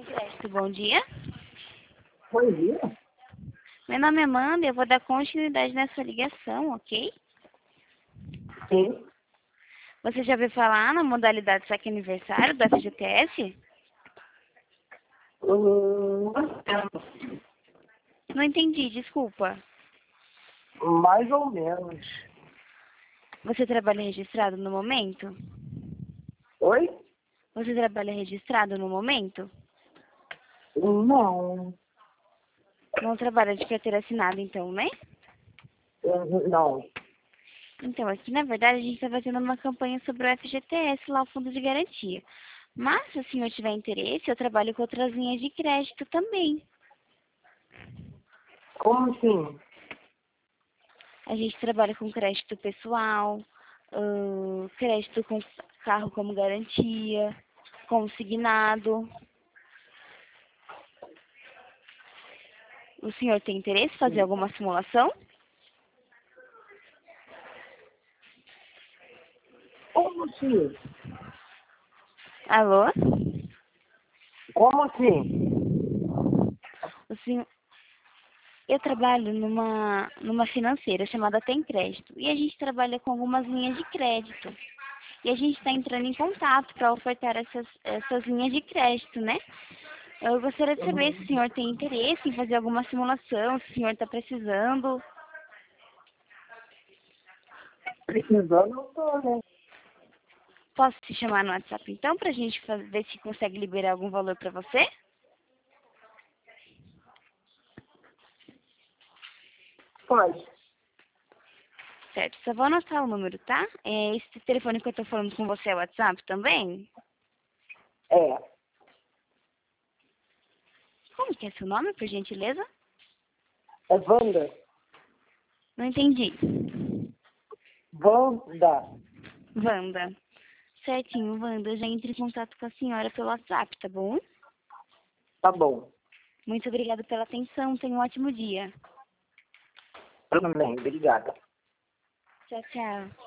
Crédito, bom dia. Bom dia. Meu nome é Amanda e eu vou dar continuidade nessa ligação, ok? Sim. Você já ouviu falar na modalidade saque aniversário do FGTS? Não entendi, desculpa. Mais ou menos. Você trabalha registrado no momento? Oi? Você trabalha registrado no momento? Não. Não trabalha de carteira assinada, então, né? Não. Então, aqui na verdade a gente está fazendo uma campanha sobre o FGTS, lá o Fundo de Garantia. Mas, se o senhor tiver interesse, eu trabalho com outras linhas de crédito também. Como assim? A gente trabalha com crédito pessoal, crédito com carro como garantia, consignado. O senhor tem interesse em fazer alguma simulação? Como assim? Alô? Como assim? O senhor... Eu trabalho numa financeira chamada Tem Crédito. E a gente trabalha com algumas linhas de crédito. E a gente está entrando em contato para ofertar essas linhas de crédito, né? Eu gostaria de saber se o senhor tem interesse em fazer alguma simulação, se o senhor está precisando. Precisando, eu tô, né? Posso te chamar no WhatsApp então para a gente ver se consegue liberar algum valor para você? Pode. Certo, só vou anotar o número, tá? Esse telefone que eu estou falando com você é o WhatsApp também? É. Como que é seu nome, por gentileza? É Wanda. Não entendi. Wanda. Wanda. Certinho, Wanda, eu já entro em contato com a senhora pelo WhatsApp, tá bom? Tá bom. Muito obrigada pela atenção, tenha um ótimo dia. Também. Obrigada. Tchau, tchau.